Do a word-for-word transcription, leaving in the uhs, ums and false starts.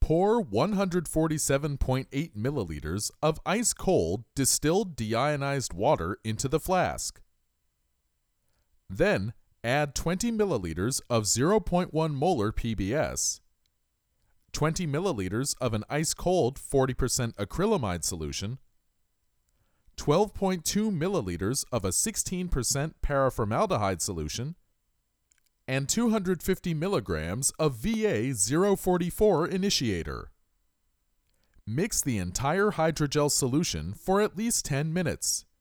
Pour one hundred forty-seven point eight milliliters of ice-cold distilled deionized water into the flask. Then, add twenty milliliters of zero point one molar P B S, twenty milliliters of an ice-cold forty percent acrylamide solution, twelve point two milliliters of a sixteen percent paraformaldehyde solution, and two hundred fifty milligrams of V A zero forty-four initiator. Mix the entire hydrogel solution for at least ten minutes.